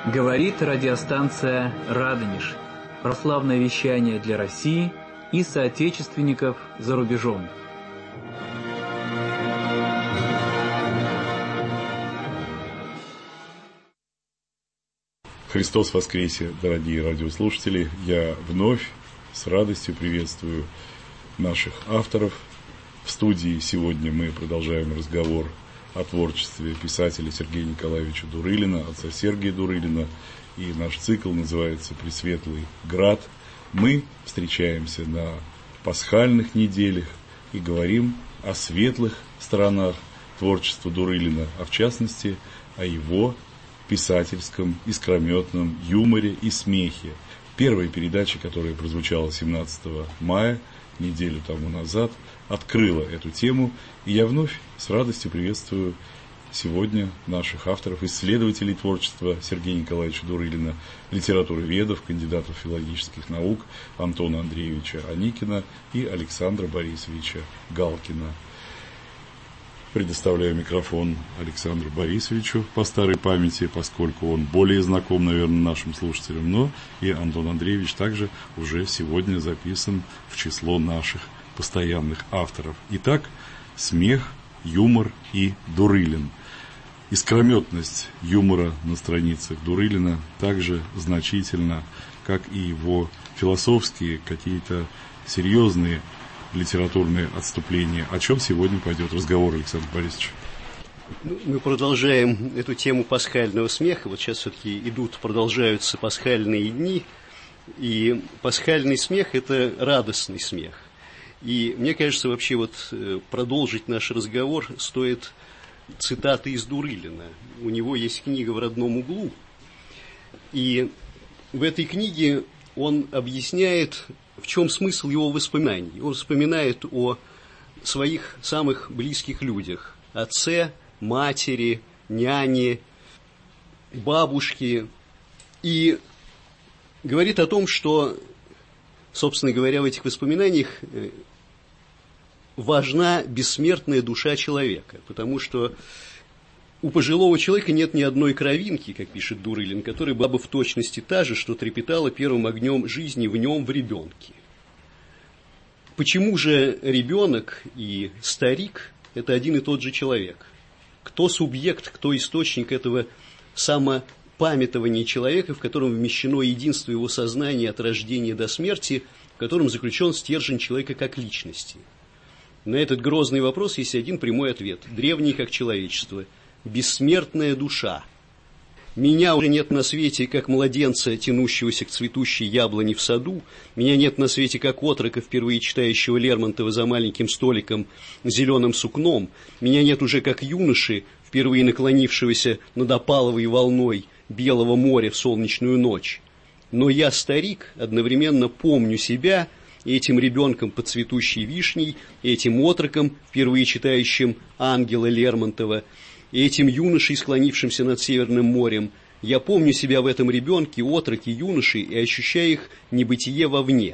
Говорит радиостанция «Радонеж». Православное вещание для России и соотечественников за рубежом. Христос воскресе, дорогие радиослушатели! Я вновь с радостью приветствую наших авторов. В студии сегодня мы продолжаем разговор о творчестве писателя Сергея Николаевича Дурылина, отца Сергия Дурылина. И наш цикл называется «Пресветлый Град». Мы встречаемся на пасхальных неделях и говорим о светлых сторонах творчества Дурылина, а в частности о его писательском, искрометном юморе и смехе. Первая передача, которая прозвучала 17 мая, неделю тому назад, открыла эту тему, и я вновь с радостью приветствую сегодня наших авторов, исследователей творчества Сергея Николаевича Дурылина, литературоведов, кандидатов филологических наук Антона Андреевича Аникина и Александра Борисовича Галкина. Предоставляю микрофон Александру Борисовичу по старой памяти, поскольку он более знаком, наверное, нашим слушателям, но и Антон Андреевич также уже сегодня записан в число наших постоянных авторов. Итак, смех, юмор и Дурылин. Искрометность юмора на страницах Дурылина также значительна, как и его философские, какие-то серьезные литературные отступления. О чем сегодня пойдет разговор, Александр Борисович? Мы продолжаем эту тему пасхального смеха. Вот сейчас все-таки продолжаются пасхальные дни, и пасхальный смех – это радостный смех. И мне кажется, вообще продолжить наш разговор стоит цитаты из Дурылина. У него есть книга «В родном углу», и в этой книге он объясняет, в чем смысл его воспоминаний. Он вспоминает о своих самых близких людях: отце, матери, няне, бабушке. И говорит о том, что, собственно говоря, в этих воспоминаниях важна бессмертная душа человека, потому что у пожилого человека нет ни одной кровинки, как пишет Дурылин, которая была бы в точности та же, что трепетала первым огнем жизни в нем, в ребенке. Почему же ребенок и старик – это один и тот же человек? Кто субъект, кто источник этого самопамятования человека, в котором вмещено единство его сознания от рождения до смерти, в котором заключен стержень человека как личности? На этот грозный вопрос есть один прямой ответ, древний как человечество – бессмертная душа. Меня уже нет на свете, как младенца, тянущегося к цветущей яблоне в саду. Меня нет на свете, как отрока, впервые читающего Лермонтова за маленьким столиком с зеленым сукном. Меня нет уже, как юноши, впервые наклонившегося над опаловой волной белого моря в солнечную ночь. Но я, старик, одновременно помню себя и этим ребенком под цветущей вишней, и этим отроком, впервые читающим ангела Лермонтова, и этим юношей, склонившимся над Северным морем. Я помню себя в этом ребенке, отроке, юноше, и ощущаю их небытие вовне.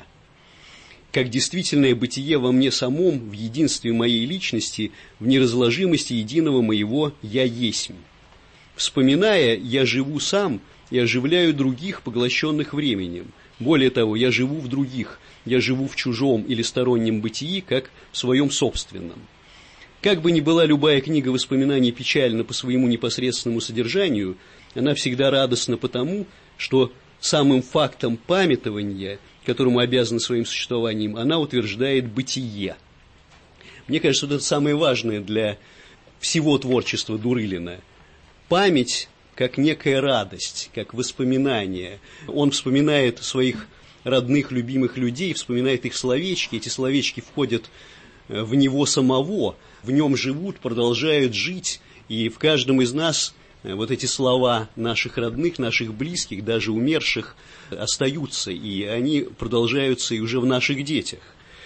Как действительное бытие во мне самом, в единстве моей личности, в неразложимости единого моего «я есмь». Вспоминая, я живу сам и оживляю других, поглощенных временем. Более того, я живу в других, я живу в чужом или стороннем бытии, как в своем собственном. Как бы ни была любая книга воспоминаний печальна по своему непосредственному содержанию, она всегда радостна потому, что самым фактом памятования, которому обязана своим существованием, она утверждает бытие. Мне кажется, это самое важное для всего творчества Дурылина. Память как некая радость, как воспоминание. Он вспоминает своих родных, любимых людей, вспоминает их словечки, эти словечки входят в него самого, в нем живут, продолжают жить, и в каждом из нас вот эти слова наших родных, наших близких, даже умерших, остаются, и они продолжаются и уже в наших детях.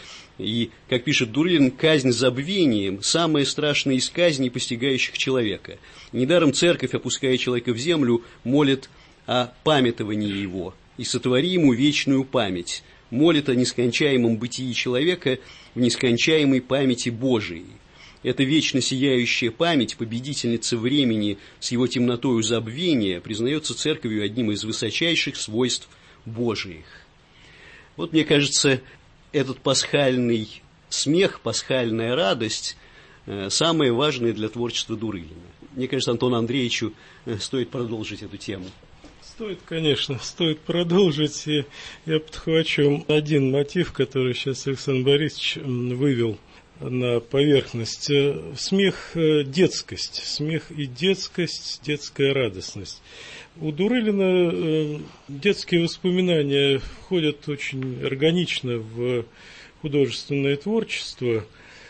И, как пишет Дурылин, казнь забвением – самая страшная из казней, постигающих человека. Недаром церковь, опуская человека в землю, молит о памятовании его и сотвори ему вечную память, молит о нескончаемом бытии человека в нескончаемой памяти Божией. эта вечно сияющая память победительницы времени с его темнотою забвения признается церковью одним из высочайших свойств Божиих. Вот, мне кажется, этот пасхальный смех, пасхальная радость самое важное для творчества Дурылина. Мне кажется, Антону Андреевичу стоит продолжить эту тему. Стоит, конечно, стоит продолжить. И я подхвачу один мотив, который сейчас Александр Борисович вывел на поверхность. Смех – детскость. Смех и детскость, детская радостность. У Дурылина детские воспоминания входят очень органично в художественное творчество.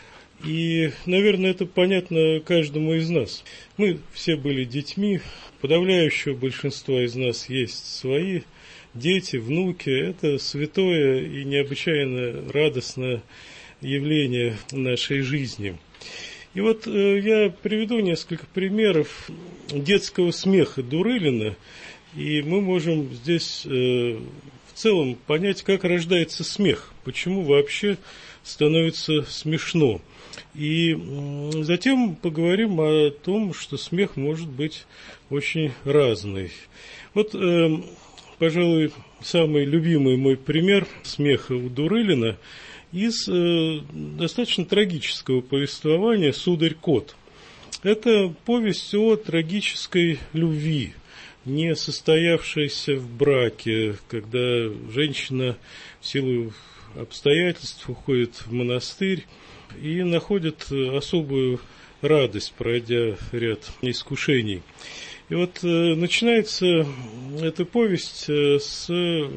И, наверное, это понятно каждому из нас. Мы все были детьми, подавляющего большинства из нас есть свои дети, внуки. Это святое и необычайно радостное явление нашей жизни. И вот я приведу несколько примеров детского смеха Дурылина, и мы можем здесь в целом понять, как рождается смех, почему вообще становится смешно. И затем поговорим о том, что смех может быть очень разный. Вот, пожалуй, самый любимый мой пример смеха у Дурылина из достаточно трагического повествования «Сударь-кот». Это повесть о трагической любви, не состоявшейся в браке, когда женщина в силу обстоятельств уходит в монастырь и находит особую радость, пройдя ряд искушений. И вот начинается эта повесть с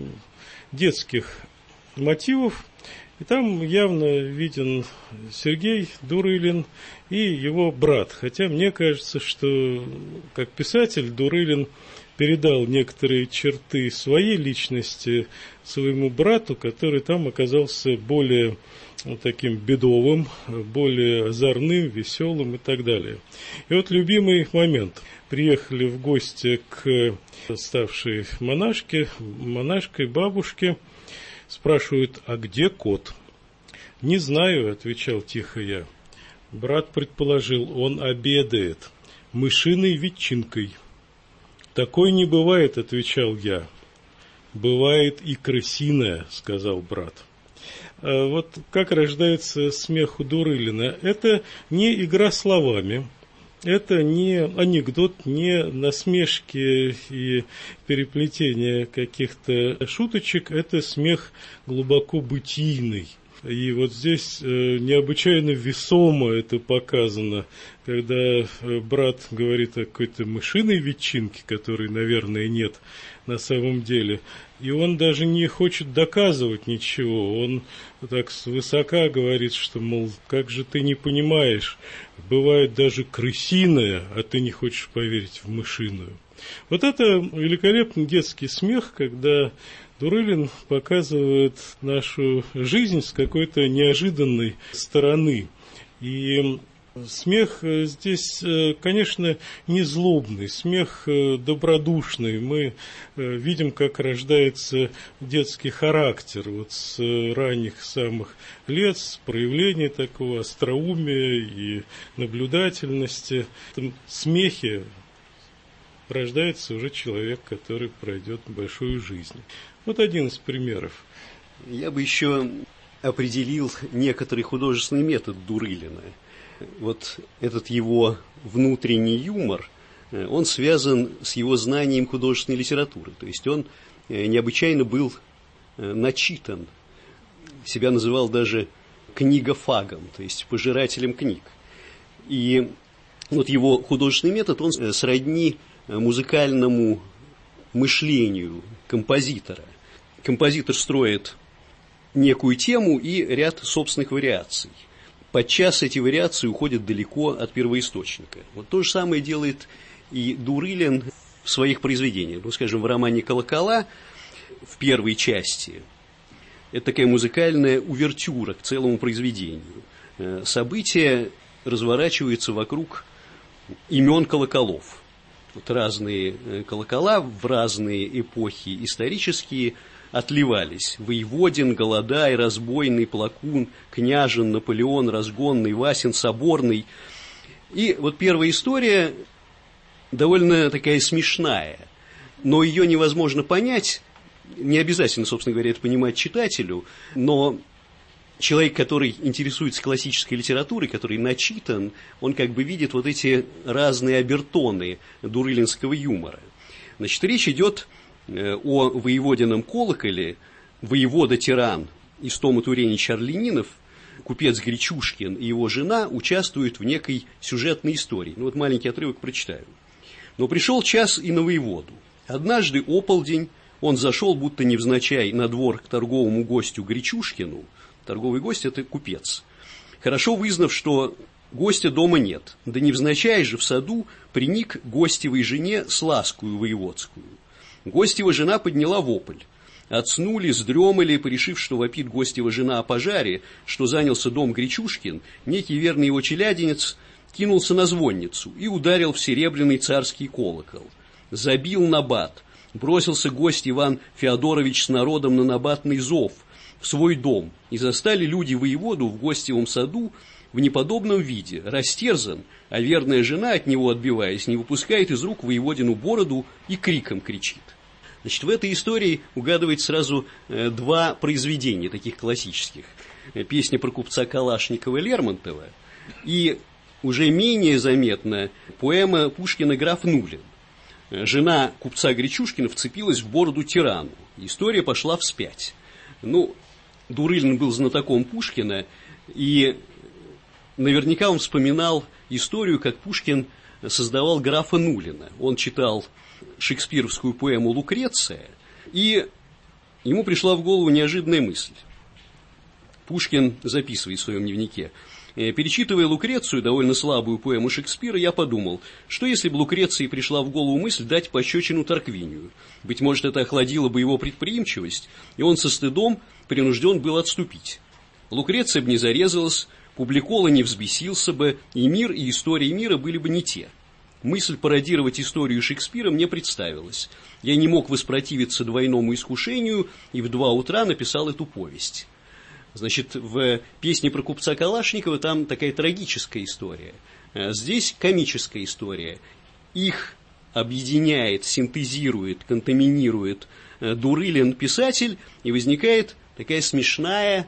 детских мотивов, и там явно виден Сергей Дурылин и его брат. Хотя мне кажется, что как писатель Дурылин передал некоторые черты своей личности своему брату, который там оказался более таким бедовым, более озорным, веселым и так далее. И вот любимый момент. Приехали в гости к ставшей монашкой, бабушке, спрашивают: а где кот? Не знаю, отвечал тихо я. Брат предположил: он обедает мышиной ветчинкой. Такой не бывает, отвечал я. Бывает и крысиная, сказал брат. Вот как рождается смех у Дурылина. Это не игра словами, это не анекдот, не насмешки и переплетение каких-то шуточек, это смех глубоко бытийный. И вот здесь необычайно весомо это показано, когда брат говорит о какой-то мышиной ветчинке, которой, наверное, нет на самом деле. И он даже не хочет доказывать ничего. Он так свысока говорит, что, мол, как же ты не понимаешь, бывает даже крысиная, а ты не хочешь поверить в мышиную. Вот это великолепный детский смех, когда Дурылин показывает нашу жизнь с какой-то неожиданной стороны. И смех здесь, конечно, не злобный, смех добродушный. Мы видим, как рождается детский характер вот с ранних самых лет, с проявления такого остроумия и наблюдательности. В этом смехе рождается уже человек, который пройдет большую жизнь. Вот один из примеров. Я бы еще определил некоторый художественный метод Дурылина. Вот этот его внутренний юмор, он связан с его знанием художественной литературы. То есть он необычайно был начитан. Себя называл даже книгофагом, то есть пожирателем книг. И вот его художественный метод, он сродни музыкальному мышлению композитора. Композитор строит некую тему и ряд собственных вариаций. Подчас эти вариации уходят далеко от первоисточника. Вот то же самое делает и Дурылин в своих произведениях. Ну, скажем, в романе «Колокола» в первой части это такая музыкальная увертюра к целому произведению. События разворачиваются вокруг имен колоколов. Вот разные колокола в разные эпохи исторические отливались. Воеводин, Голодай, Разбойный, Плакун, Княжин, Наполеон, Разгонный, Васин, Соборный. И вот первая история довольно такая смешная, но ее невозможно понять, не обязательно, собственно говоря, это понимать читателю, но человек, который интересуется классической литературой, который начитан, он как бы видит вот эти разные обертоны дурылинского юмора. Значит, речь идет о воеводином колоколе, воевода-тиран Истома Туренич Орлянинов, купец Гречушкин и его жена участвуют в некой сюжетной истории. Ну вот маленький отрывок прочитаю. Но пришел час и на воеводу. Однажды ополдень он зашел, будто невзначай, на двор к торговому гостю Гречушкину. Торговый гость – это купец. Хорошо вызнав, что гостя дома нет, да невзначай же в саду приник гостевой жене с ласкую воеводскую. Гостева жена подняла вопль. Отснули, сдремали, порешив, что вопит гостева жена о пожаре, что занялся дом Гречушкин, некий верный его челядинец кинулся на звонницу и ударил в серебряный царский колокол. Забил набат, бросился гость Иван Феодорович с народом на набатный зов в свой дом, и застали люди воеводу в гостевом саду в неподобном виде, растерзан, а верная жена, от него отбиваясь, не выпускает из рук воеводину бороду и криком кричит. Значит, в этой истории угадывается сразу два произведения таких классических. Песня про купца Калашникова Лермонтова и уже менее заметна поэма Пушкина «Граф Нулин». Жена купца Гречушкина вцепилась в бороду тирану. История пошла вспять. Ну, Дурылин был знатоком Пушкина, и наверняка он вспоминал историю, как Пушкин создавал графа Нулина. Он читал шекспировскую поэму «Лукреция», и ему пришла в голову неожиданная мысль. Пушкин записывает в своем дневнике: «Перечитывая «Лукрецию», довольно слабую поэму Шекспира, я подумал, что если бы Лукреции пришла в голову мысль дать пощечину Тарквинию? Быть может, это охладило бы его предприимчивость, и он со стыдом принужден был отступить. Лукреция бы не зарезалась, Публикола не взбесился бы, и мир, и история мира были бы не те. Мысль пародировать историю Шекспира мне представилась. Я не мог воспротивиться двойному искушению, и в 2 утра написал эту повесть». Значит, в песне про купца Калашникова там такая трагическая история. Здесь комическая история. Их объединяет, синтезирует, контаминирует Дурылин писатель, и возникает такая смешная,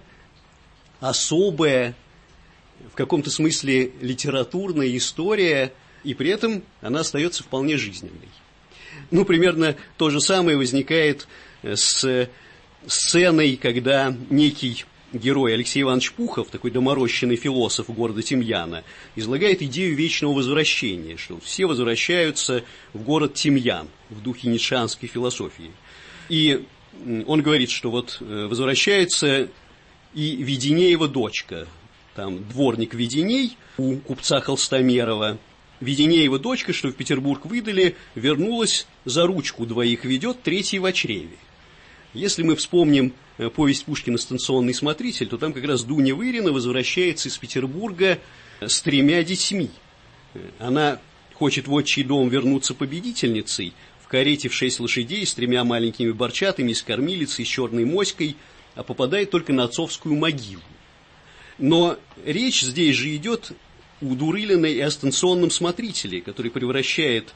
особая, в каком-то смысле литературная история, и при этом она остается вполне жизненной. Ну, примерно то же самое возникает с сценой, когда некий герой Алексей Иванович Пухов, такой доморощенный философ города Тимьяна, излагает идею вечного возвращения, что все возвращаются в город Тимьян в духе ницшеанской философии. И он говорит, что вот возвращается и Веденеева дочка, там дворник Веденей у купца Холстомерова. Веденеева дочка, что в Петербург выдали, вернулась, за ручку 2 ведет, 3 в чреве. Если мы вспомним повесть Пушкина «Станционный смотритель», то там как раз Дуня Вырина возвращается из Петербурга с 3 детьми. Она хочет в отчий дом вернуться победительницей, в карете в 6 лошадей, с 3 маленькими борчатами, с кормилицей, с черной моськой, а попадает только на отцовскую могилу. Но речь здесь же идет у Дурылина и о станционном смотрителе, который превращает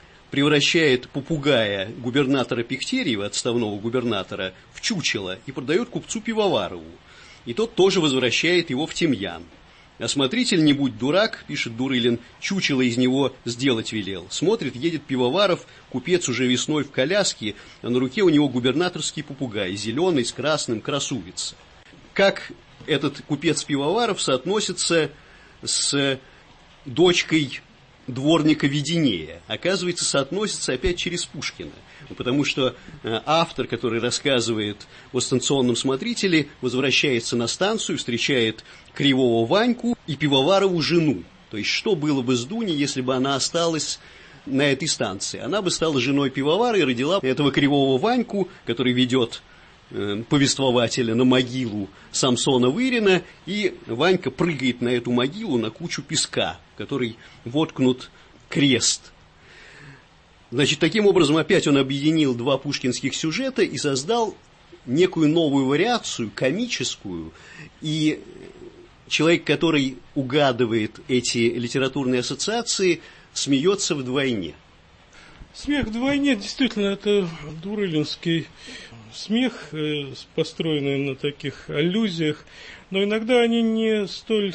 попугая губернатора Пехтерьева, отставного губернатора, в чучело и продает купцу Пивоварову. И тот тоже возвращает его в Тимьян. А смотритель, не будь дурак, пишет Дурылин, чучело из него сделать велел. Смотрит, едет Пивоваров, купец уже весной в коляске, а на руке у него губернаторский попугай, зеленый, с красным, красувица. Как этот купец Пивоваров соотносится с дочкой дворника Веденея? Оказывается, соотносится опять через Пушкина, потому что автор, который рассказывает о станционном смотрителе, возвращается на станцию, встречает Кривого Ваньку и Пивоварову жену. То есть, что было бы с Дуней, если бы она осталась на этой станции? Она бы стала женой Пивовара и родила этого Кривого Ваньку, который ведет повествователя на могилу Самсона Вырина, и Ванька прыгает на эту могилу, на кучу песка, в который воткнут крест. Значит, таким образом опять он объединил 2 пушкинских сюжета и создал некую новую вариацию, комическую, и человек, который угадывает эти литературные ассоциации, смеется вдвойне. Смех вдвойне, действительно, это дурылинский смех, построенный на таких аллюзиях, но иногда они не столь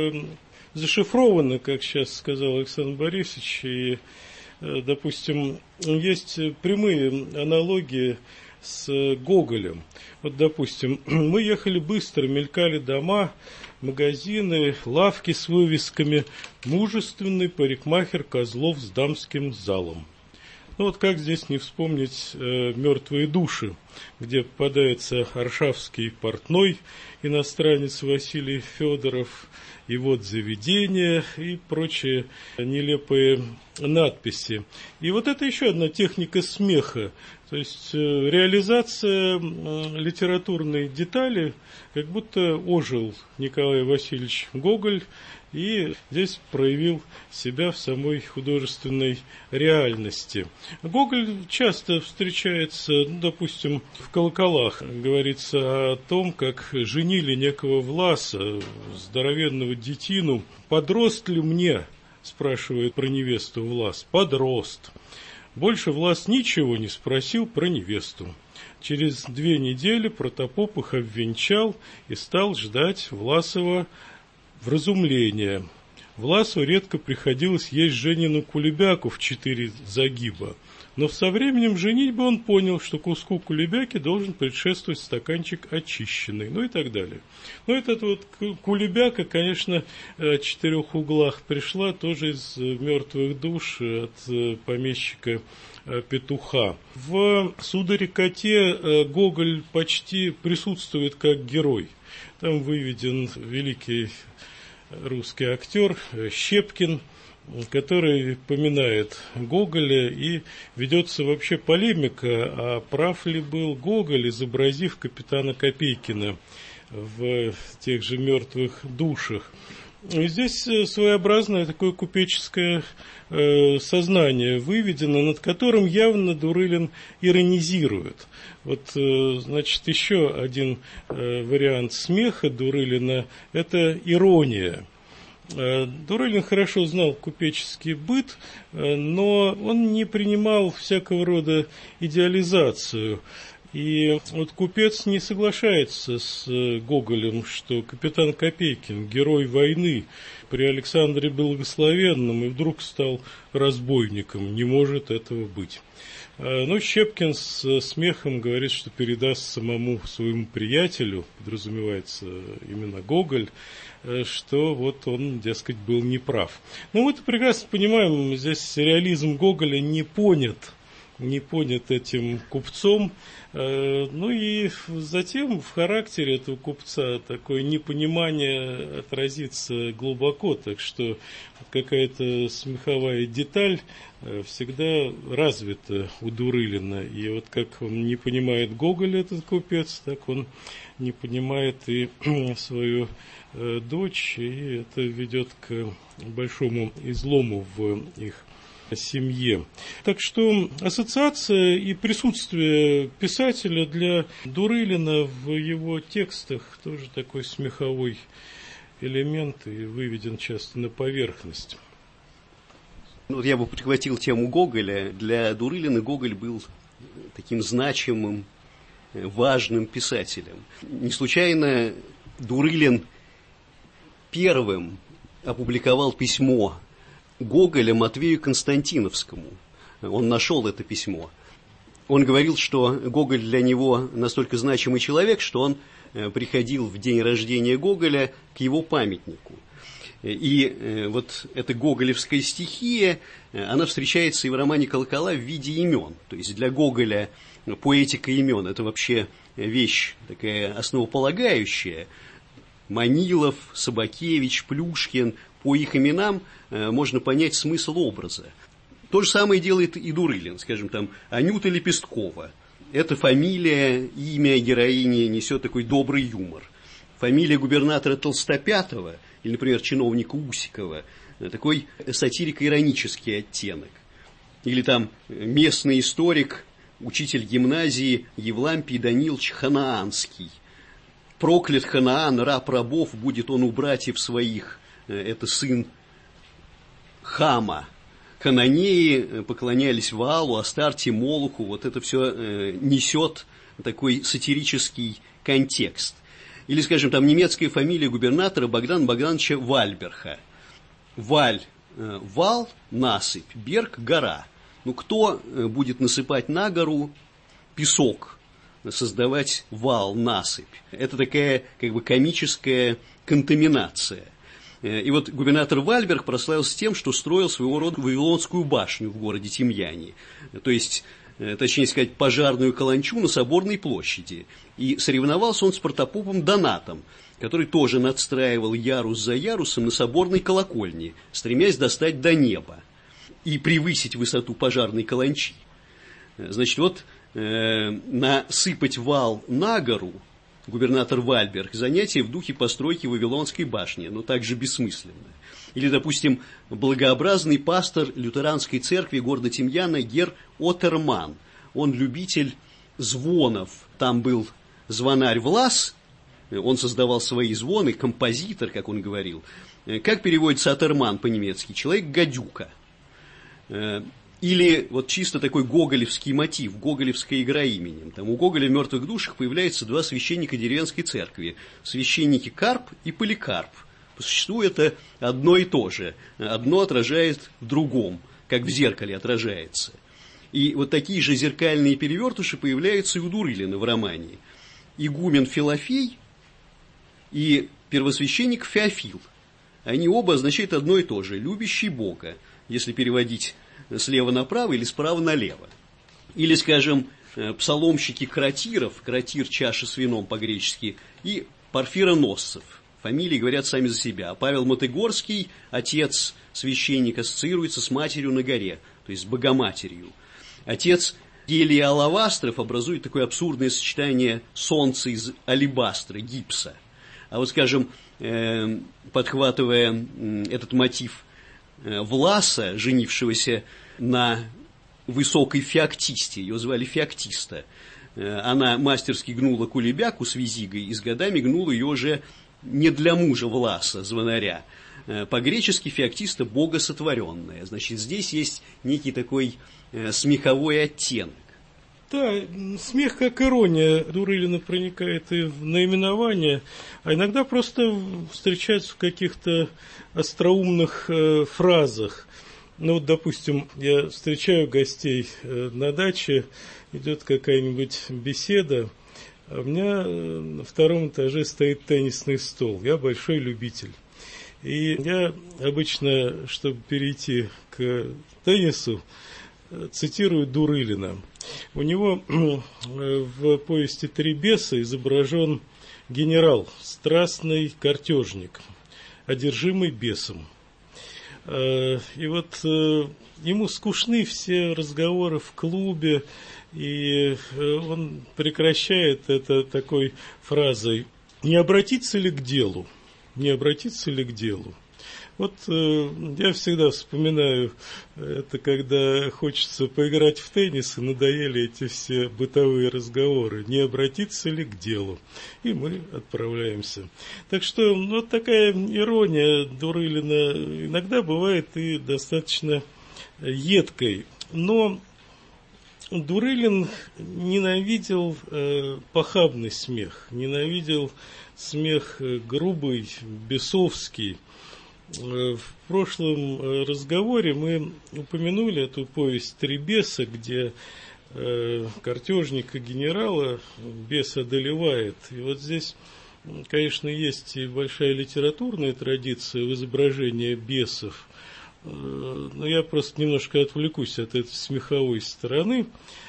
зашифрованы, как сейчас сказал Александр Борисович, и, допустим, есть прямые аналогии с Гоголем. Вот, допустим, мы ехали быстро, мелькали дома, магазины, лавки с вывесками, мужественный парикмахер Козлов с дамским залом. Ну вот как здесь не вспомнить «Мертвые души», где попадается аршавский портной, иностранец Василий Федоров, и вот заведение и прочие нелепые надписи. И вот это еще одна техника смеха, то есть реализация литературной детали, как будто ожил Николай Васильевич Гоголь и здесь проявил себя в самой художественной реальности. Гоголь часто встречается, допустим, в «Колоколах». Говорится о том, как женили некого Власа, здоровенного детину. «Подрост ли мне?» – спрашивает про невесту Влас. «Подрост». Больше Влас ничего не спросил про невесту. Через 2 недели протопоп их обвенчал и стал ждать Власова вразумления. Власу редко приходилось есть Женину кулебяку в 4 загиба, но со временем женитьбы он понял, что куску кулебяки должен предшествовать стаканчик очищенный, ну и так далее. Но эта вот кулебяка, конечно, о 4 углах пришла тоже из «Мертвых душ» от помещика Петуха. В «Сударе-коте» Гоголь почти присутствует как герой. Там выведен великий русский актер Щепкин, который поминает Гоголя, и ведется вообще полемика, а прав ли был Гоголь, изобразив капитана Копейкина в тех же «Мертвых душах». И здесь своеобразное такое купеческое сознание выведено, над которым явно Дурылин иронизирует. Вот, значит, еще один вариант смеха Дурылина – это ирония. Дурылин хорошо знал купеческий быт, но он не принимал всякого рода идеализацию. И вот купец не соглашается с Гоголем, что капитан Копейкин, герой войны, при Александре Благословенном и вдруг стал разбойником. Не может этого быть. Но Щепкин с смехом говорит, что передаст самому своему приятелю, подразумевается именно Гоголь, что вот он, дескать, был неправ. Но мы-то прекрасно понимаем, здесь реализм Гоголя не понят этим купцом. Ну и затем в характере этого купца такое непонимание отразится глубоко, так что какая-то смеховая деталь всегда развита у Дурылина. И вот как он не понимает Гоголя, этот купец, так он не понимает и свою дочь, и это ведет к большому излому в их семье. Так что ассоциация и присутствие писателя для Дурылина в его текстах тоже такой смеховой элемент и выведен часто на поверхность. Вот я бы прихватил тему Гоголя. Для Дурылина Гоголь был таким значимым, важным писателем. Не случайно Дурылин первым опубликовал письмо Гоголя Матвею Константиновскому. Он нашел это письмо. Он говорил, что Гоголь для него настолько значимый человек, что он приходил в день рождения Гоголя к его памятнику. И вот эта гоголевская стихия, она встречается и в романе «Колокола» в виде имен. То есть для Гоголя поэтика имен – это вообще вещь такая основополагающая. Манилов, Собакевич, Плюшкин – по их именам можно понять смысл образа. То же самое делает и Дурылин, скажем, там, Анюта Лепесткова. Это фамилия, имя героини несет такой добрый юмор. Фамилия губернатора Толстопятова, или, например, чиновника Усикова, такой сатирико-иронический оттенок. Или там местный историк учитель гимназии Евлампий Данилович Ханаанский. «Проклят Ханаан, раб рабов, будет он у братьев своих». Это сын Хама. Хананеи поклонялись Ваалу, Астарте, Молоху. Вот это все несет такой сатирический контекст. Или, скажем, там немецкая фамилия губернатора Богдана Богдановича Вальберха. Валь, вал, насыпь, берг, гора. Ну, кто будет насыпать на гору песок, создавать вал, насыпь? Это такая, как бы, комическая контаминация. И вот губернатор Вальберг прославился тем, что строил своего рода Вавилонскую башню в городе Тимьяне. То есть, точнее сказать, пожарную каланчу на Соборной площади. И соревновался он с протопопом Донатом, который тоже надстраивал ярус за ярусом на соборной колокольне, стремясь достать до неба и превысить высоту пожарной каланчи. Значит, вот насыпать вал на гору губернатор Вальберг — занятие в духе постройки Вавилонской башни, но также бессмысленно. Или, допустим, благообразный пастор лютеранской церкви города Тимьяна Гер Отерман. Он любитель звонов. Там был звонарь Влас, он создавал свои звоны, композитор, как он говорил. Как переводится Отерман по-немецки? Человек-гадюка. Или вот чисто такой гоголевский мотив, гоголевская игра именем. Там у Гоголя в «Мертвых душах» появляются два священника деревенской церкви. Священники Карп и Поликарп. По существу это одно и то же. Одно отражает в другом, как в зеркале отражается. И вот такие же зеркальные перевертыши появляются и у Дурылина в романе. Игумен Филофей и первосвященник Феофил. Они оба означают одно и то же – любящий Бога, если переводить слева направо или справа налево. Или, скажем, псаломщики Кратиров, Кратир – чаша с вином по-гречески, и Порфироносцев. Фамилии говорят сами за себя. А Павел Мотыгорский, отец священника, ассоциируется с матерью на горе, то есть с Богоматерью. Отец Гелий Алавастров образует такое абсурдное сочетание солнца из алебастра, гипса. А вот, скажем, подхватывая этот мотив Власа, женившегося на высокой феоктисте, ее звали Феоктиста, она мастерски гнула кулебяку с визигой и с годами гнула ее уже не для мужа Власа, звонаря. По-гречески Феоктиста – богосотворенная. Значит, здесь есть некий такой смеховой оттенок. Да, смех как ирония Дурылина проникает и в наименование, а иногда просто встречается в каких-то остроумных фразах. Ну вот, допустим, я встречаю гостей на даче, идет какая-нибудь беседа, а у меня на втором этаже стоит теннисный стол, я большой любитель. И я обычно, чтобы перейти к теннису, цитирую Дурылина. У него в повести «Три беса» изображен генерал, страстный картежник, одержимый бесом. И вот ему скучны все разговоры в клубе, и он прекращает это такой фразой: «Не обратиться ли к делу? Не обратиться ли к делу?» Вот я всегда вспоминаю это, когда хочется поиграть в теннис, и надоели эти все бытовые разговоры. Не обратиться ли к делу? И мы отправляемся. Так что вот такая ирония Дурылина иногда бывает и достаточно едкой. Но Дурылин ненавидел похабный смех, ненавидел смех грубый, бесовский. В прошлом разговоре мы упомянули эту повесть «Три беса», где картежника генерала бес одолевает. И вот здесь, конечно, есть и большая литературная традиция в изображении бесов. Но я просто немножко отвлекусь от этой смеховой стороны.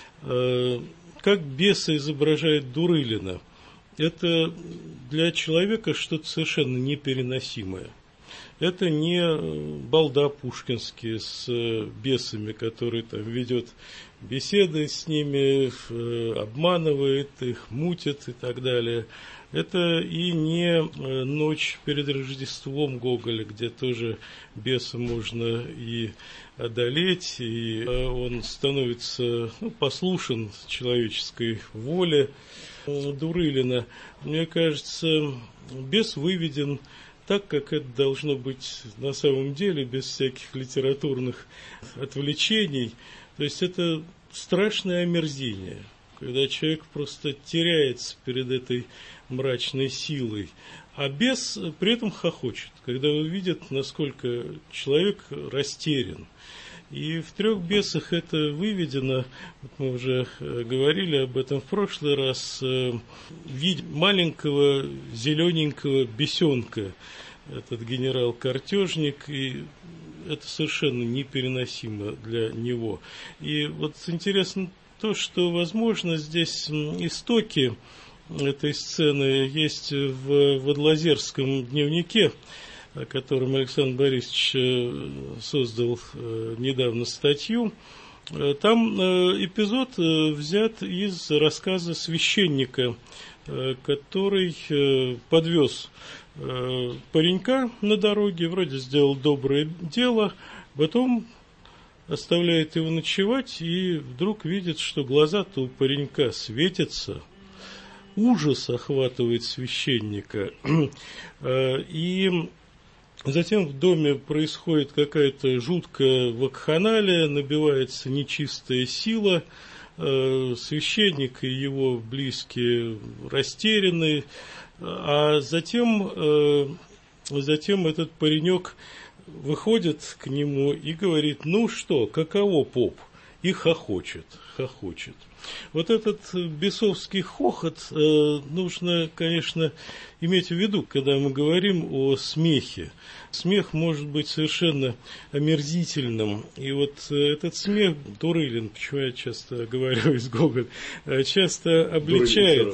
Как беса изображает Дурылина? Это для человека что-то совершенно непереносимое. Это не балда пушкинский с бесами, который там ведет беседы с ними, обманывает их, мутит и так далее. Это и не «Ночь перед Рождеством» Гоголя, где тоже беса можно и одолеть, и он становится послушен человеческой воле. Дурылина, мне кажется, бес выведен так, как это должно быть на самом деле, без всяких литературных отвлечений. То есть это страшное омерзение, когда человек просто теряется перед этой мрачной силой, а бес при этом хохочет, когда он видит, насколько человек растерян. И в «Трех бесах» это выведено, мы уже говорили об этом в прошлый раз, в виде маленького зелененького бесенка, этот генерал-картежник, и это совершенно непереносимо для него. И вот интересно то, что, возможно, здесь истоки этой сцены есть в Владлазерском дневнике, о котором Александр Борисович создал недавно статью. Там эпизод взят из рассказа священника, который подвез паренька на дороге, вроде сделал доброе дело, потом оставляет его ночевать и вдруг видит, что глаза-то у паренька светятся. Ужас охватывает священника. И затем в доме происходит какая-то жуткая вакханалия, набивается нечистая сила, священник и его близкие растеряны, а затем этот паренек выходит к нему и говорит: ну что, каково, поп? И хохочет. Вот этот бесовский хохот нужно, конечно, иметь в виду, когда мы говорим о смехе. Смех может быть совершенно омерзительным. И вот этот смех Дурылин, почему я часто говорю из Гоголя, часто обличает.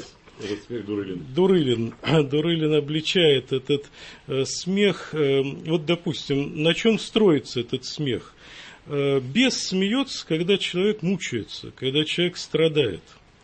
Дурылин обличает этот смех. Вот, допустим, на чем строится этот смех? Бес смеется, когда человек мучается, когда человек страдает.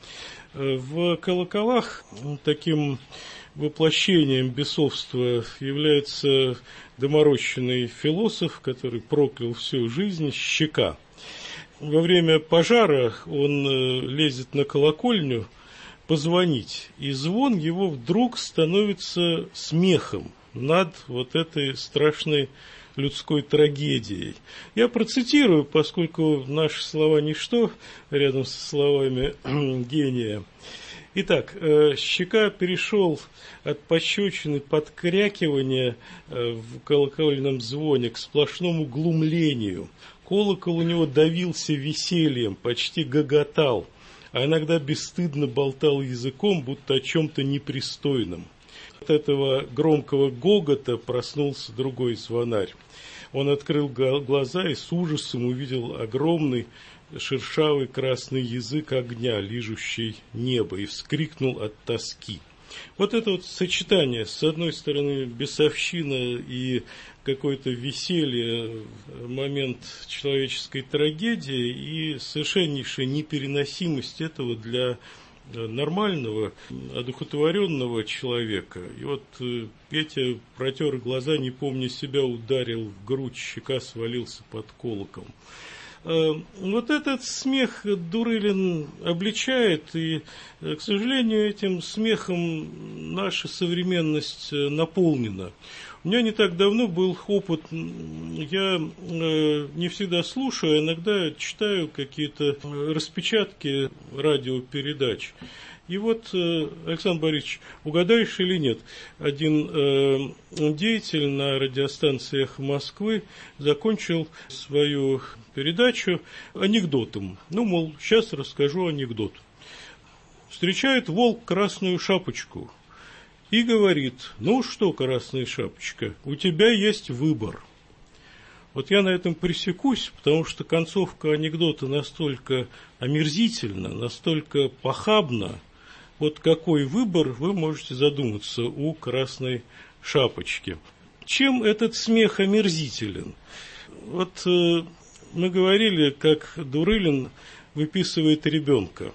В «Колоколах» таким воплощением бесовства является доморощенный философ, который проклял всю жизнь, Щека. Во время пожара он лезет на колокольню позвонить, и звон его вдруг становится смехом над вот этой страшной людской трагедией. Я процитирую, поскольку наши слова ничто рядом со словами гения. Итак, Щека перешел от пощечины, подкрякивания в колокольном звоне к сплошному глумлению. Колокол у него давился весельем, почти гоготал, а иногда бесстыдно болтал языком, будто о чем-то непристойном. От этого громкого гогота проснулся другой звонарь. Он открыл глаза и с ужасом увидел огромный шершавый красный язык огня, лижущий небо, и вскрикнул от тоски. Вот это вот сочетание, с одной стороны, бесовщина и какое-то веселье, момент человеческой трагедии, и совершеннейшая непереносимость этого для нормального, одухотворенного человека. И вот Петя протер глаза, не помня себя, ударил в грудь, Щека свалился под колокол. Вот этот смех Дурылин обличает, и, к сожалению, этим смехом наша современность наполнена. У меня не так давно был опыт, я не всегда слушаю, а иногда читаю какие-то распечатки радиопередач. И вот, Александр Борисович, угадаешь или нет, один деятель на радиостанции «Эхо Москвы» закончил свою передачу анекдотом. Ну, мол, сейчас расскажу анекдот. Встречает волк красную шапочку и говорит: ну что, красная шапочка, у тебя есть выбор. Вот я на этом пресекусь, потому что концовка анекдота настолько омерзительна, настолько похабна. Вот какой выбор, вы можете задуматься, у красной шапочки. Чем этот смех омерзителен? Вот мы говорили, как Дурылин выписывает ребенка.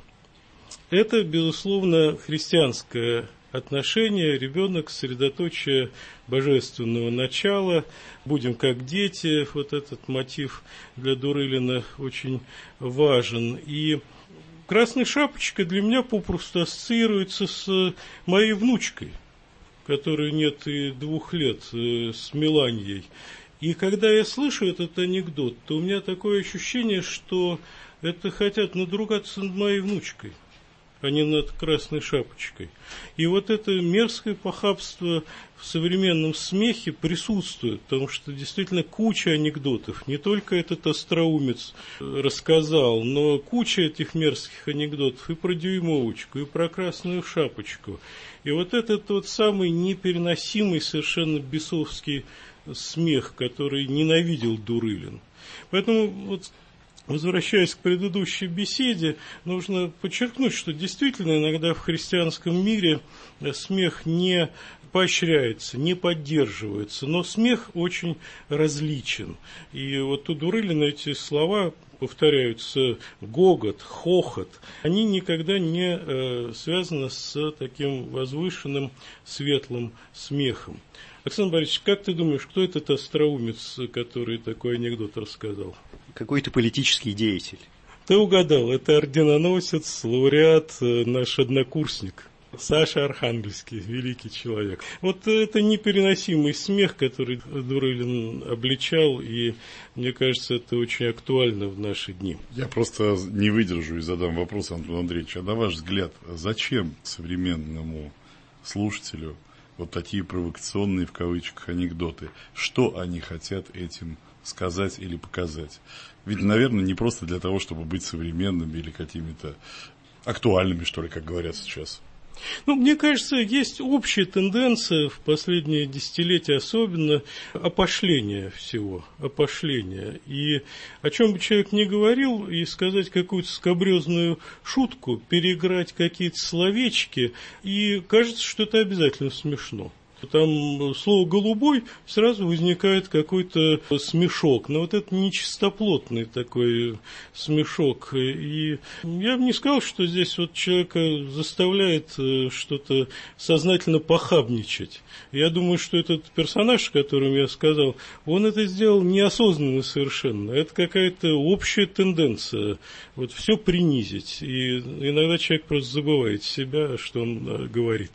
Это, безусловно, христианское отношение, ребенок, средоточие божественного начала, будем как дети, вот этот мотив для Дурылина очень важен. И «Красная шапочка» для меня попросту ассоциируется с моей внучкой, которой нет и 2 лет, с Меланьей. И когда я слышу этот анекдот, то у меня такое ощущение, что это хотят надругаться над моей внучкой, а не над Красной Шапочкой. И вот это мерзкое похабство в современном смехе присутствует, потому что действительно куча анекдотов. Не только этот остроумец рассказал, но куча этих мерзких анекдотов и про Дюймовочку, и про Красную Шапочку. И вот этот вот самый непереносимый, совершенно бесовский смех, который ненавидел Дурылин. Поэтому вот, возвращаясь к предыдущей беседе, нужно подчеркнуть, что действительно иногда в христианском мире смех не поощряется, не поддерживается, но смех очень различен. И вот у Дурылина эти слова повторяются: гогот, хохот, они никогда не связаны с таким возвышенным, светлым смехом. Александр Борисович, как ты думаешь, кто этот остроумец, который такой анекдот рассказал? Какой-то политический деятель. Ты угадал, это орденоносец, лауреат, наш однокурсник. Саша Архангельский, великий человек. Вот это непереносимый смех, который Дурылин обличал, и мне кажется, это очень актуально в наши дни. Я просто не выдержу и задам вопрос, Антон Андреевич, а на ваш взгляд, зачем современному слушателю вот такие провокационные, в кавычках, анекдоты? Что они хотят этим сказать или показать? Ведь, наверное, не просто для того, чтобы быть современными или какими-то актуальными, что ли, как говорят сейчас. Ну, мне кажется, есть общая тенденция в последние десятилетия, особенно опошление всего, опошление. И о чем бы человек ни говорил, и сказать какую-то скабрезную шутку, переиграть какие-то словечки, и кажется, что это обязательно смешно. Там слово «голубой» сразу возникает какой-то смешок, но вот это нечистоплотный такой смешок. И я бы не сказал, что здесь вот человека заставляет что-то сознательно похабничать. Я думаю, что этот персонаж, о котором я сказал, он это сделал неосознанно совершенно. Это какая-то общая тенденция вот все принизить. И иногда человек просто забывает себя, что он говорит.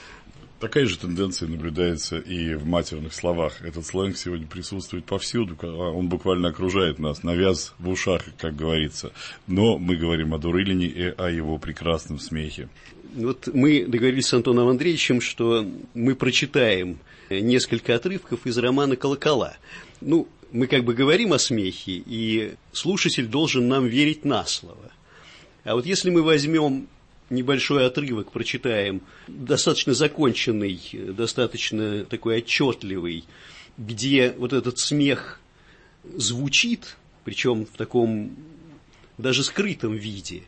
Такая же тенденция наблюдается и в матерных словах. Этот сленг сегодня присутствует повсюду, он буквально окружает нас, навяз в ушах, как говорится. Но мы говорим о Дурылине и о его прекрасном смехе. Вот мы договорились с Антоном Андреевичем, что мы прочитаем несколько отрывков из романа «Колокола». Ну, мы как бы говорим о смехе, и слушатель должен нам верить на слово. А вот если мы возьмем небольшой отрывок, прочитаем, достаточно законченный, достаточно такой отчетливый, где вот этот смех звучит, причем в таком даже скрытом виде,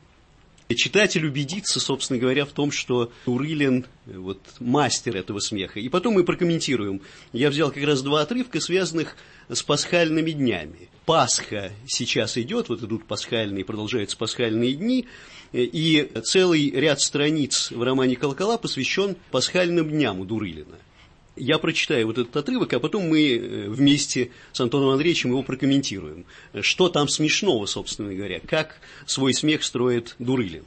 читатель убедится, собственно говоря, в том, что Дурылин вот мастер этого смеха. И потом мы прокомментируем. Я взял как раз 2 отрывка, связанных с пасхальными днями. Пасха сейчас идет, вот идут пасхальные, продолжаются пасхальные дни, и целый ряд страниц в романе «Колокола» посвящен пасхальным дням у Дурылина. Я прочитаю вот этот отрывок, а потом мы вместе с Антоном Андреевичем его прокомментируем. Что там смешного, собственно говоря, как свой смех строит Дурылин.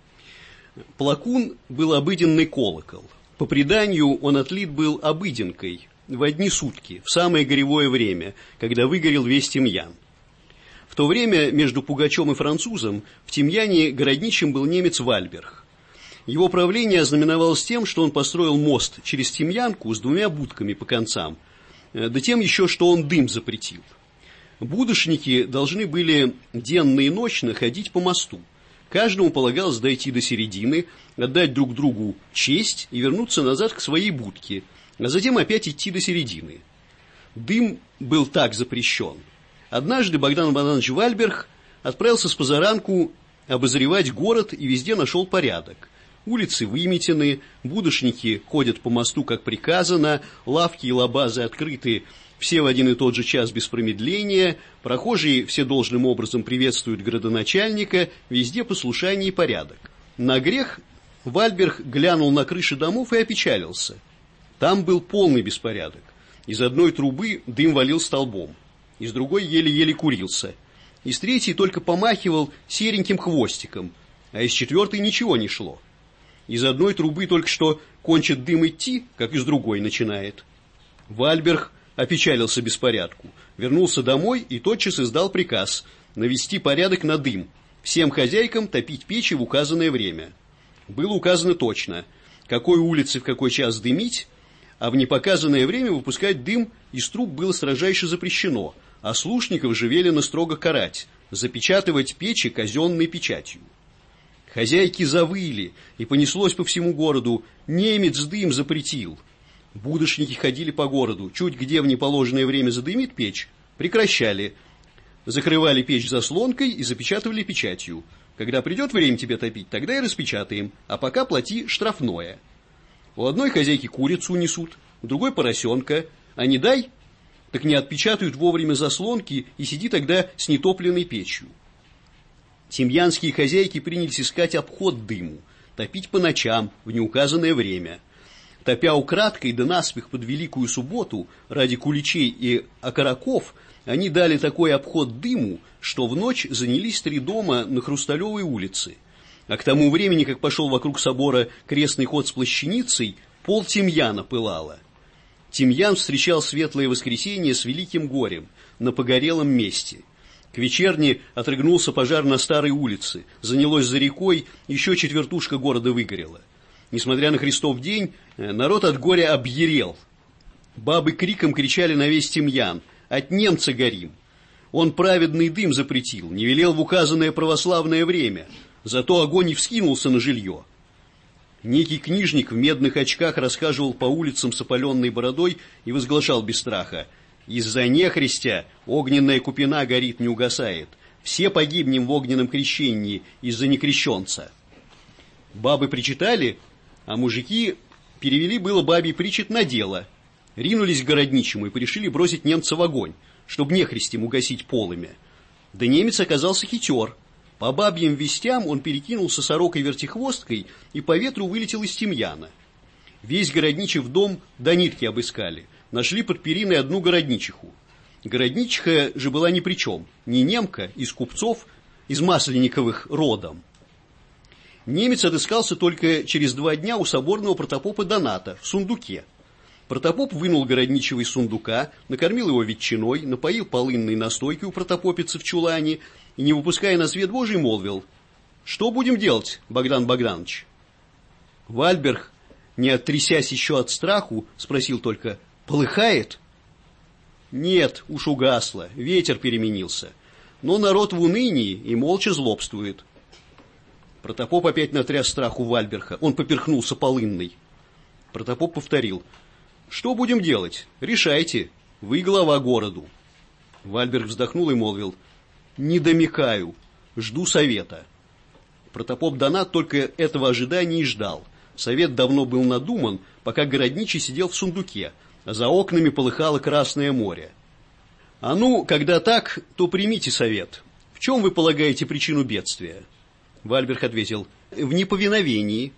Плакун был обыденный колокол. По преданию, он отлит был обыденкой в одни сутки, в самое горевое время, когда выгорел весь Тимьян. В то время между Пугачем и французом в Тимьяне городничим был немец Вальберг. Его правление ознаменовалось тем, что он построил мост через Тимьянку с 2 будками по концам, да тем еще, что он дым запретил. Будочники должны были денно и ночно ходить по мосту. Каждому полагалось дойти до середины, отдать друг другу честь и вернуться назад к своей будке, а затем опять идти до середины. Дым был так запрещен. Однажды Богдан Богданович Вальберг отправился с позаранку обозревать город и везде нашел порядок. Улицы выметены, будочники ходят по мосту, как приказано, лавки и лабазы открыты все в один и тот же час без промедления, прохожие все должным образом приветствуют градоначальника, везде послушание и порядок. На грех Вальберг глянул на крыши домов и опечалился. Там был полный беспорядок. Из одной трубы дым валил столбом, из другой еле-еле курился, из третьей только помахивал сереньким хвостиком, а из четвертой ничего не шло. Из одной трубы только что кончит дым идти, как из другой начинает. Вальберг опечалился беспорядку, вернулся домой и тотчас издал приказ навести порядок на дым, всем хозяйкам топить печи в указанное время. Было указано точно, какой улице в какой час дымить, а в непоказанное время выпускать дым из труб было строжайше запрещено, а слушников же велено строго карать, запечатывать печи казенной печатью. Хозяйки завыли, и понеслось по всему городу: немец дым запретил. Будочники ходили по городу, чуть где в неположенное время задымит печь, прекращали, закрывали печь заслонкой и запечатывали печатью. Когда придет время тебе топить, тогда и распечатаем, а пока плати штрафное. У одной хозяйки курицу унесут, у другой поросенка, а не дай, так не отпечатают вовремя заслонки, и сиди тогда с нетопленной печью. Тимьянские хозяйки принялись искать обход дыму, топить по ночам в неуказанное время. Топя украдкой да наспех под Великую Субботу ради куличей и окороков, они дали такой обход дыму, что в ночь занялись 3 дома на Хрусталевой улице. А к тому времени, как пошел вокруг собора крестный ход с плащаницей, пол Тимьяна пылало. Тимьян встречал светлое воскресенье с великим горем на погорелом месте. К вечерне отрыгнулся пожар на старой улице, занялось за рекой, еще четвертушка города выгорела. Несмотря на Христов день, народ от горя объярел. Бабы криком кричали на весь Тимьян: «От немца горим!» Он праведный дым запретил, не велел в указанное православное время, зато огонь и вскинулся на жилье. Некий книжник в медных очках расхаживал по улицам с опаленной бородой и возглашал без страха: «Из-за нехристя огненная купина горит, не угасает. Все погибнем в огненном крещении из-за некрещенца». Бабы причитали, а мужики перевели было бабий причет на дело. Ринулись к городничему и порешили бросить немца в огонь, чтобы нехристем угасить полымя. Да немец оказался хитер. По бабьим вестям он перекинулся сорокой-вертихвосткой и по ветру вылетел из Тимьяна. Весь городничий в дом до нитки обыскали. Нашли под периной одну городничиху. Городничиха же была ни при чем. Не немка, из купцов, из Масленниковых родом. Немец отыскался только через 2 дня у соборного протопопа Доната в сундуке. Протопоп вынул городничего из сундука, накормил его ветчиной, напоил полынной настойкой у протопопицы в чулане и, не выпуская на свет Божий, молвил: «Что будем делать, Богдан Богданович?» Вальберг, не оттрясясь еще от страху, спросил только: «Полыхает?» «Нет, уж угасло, ветер переменился. Но народ в унынии и молча злобствует». Протопоп опять натряс страху Вальберга, он поперхнулся полынной. Протопоп повторил: «Что будем делать? Решайте, вы глава городу». Вальберг вздохнул и молвил: «Не домикаю, жду совета». Протопоп Донат только этого ожидания и ждал. Совет давно был надуман, пока городничий сидел в сундуке, а за окнами полыхало Красное море. «А ну, когда так, то примите совет. В чем вы полагаете причину бедствия?» Вальберг ответил: «В неповиновении».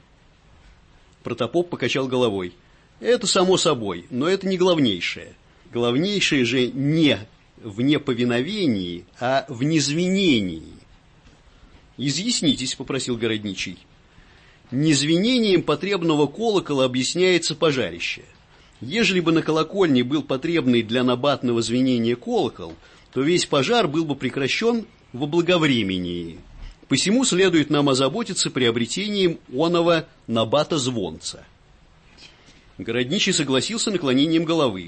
Протопоп покачал головой: «Это само собой, но это не главнейшее. Главнейшее же не в неповиновении, а в незвенении». «Изъяснитесь», — попросил городничий. «Незвенением потребного колокола объясняется пожарище. Ежели бы на колокольне был потребный для набатного звенения колокол, то весь пожар был бы прекращен во благовремении. Посему следует нам озаботиться приобретением оного набата-звонца». Городничий согласился наклонением головы.